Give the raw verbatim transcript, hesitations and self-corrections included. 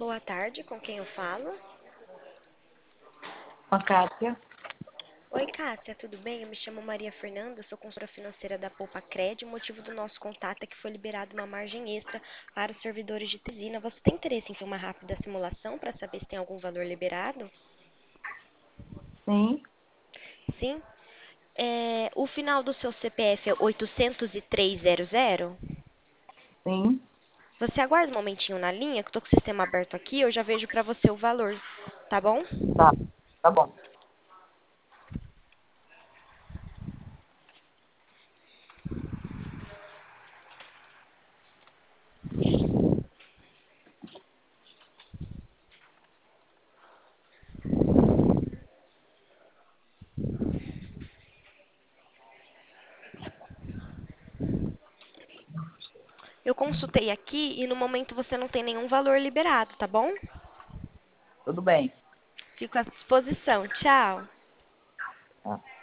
Boa tarde, com quem eu falo? Com a Kátia. Oi, Cássia, tudo bem? Eu me chamo Maria Fernanda, sou consultora financeira da Poupa Cred. O motivo do nosso contato é que foi liberada uma margem extra para os servidores de Tesina. Você tem interesse em ter uma rápida simulação para saber se tem algum valor liberado? Sim, Sim? É, o final do seu C P F é oitocentos e três zero zero? sim, Você aguarda um momentinho na linha, que eu tô com o sistema aberto aqui, eu já vejo para você o valor, tá bom? tá, tá bom. Eu consultei aqui e no momento você não tem nenhum valor liberado, tá bom? Tudo bem. Fico à disposição. Tchau. Tá.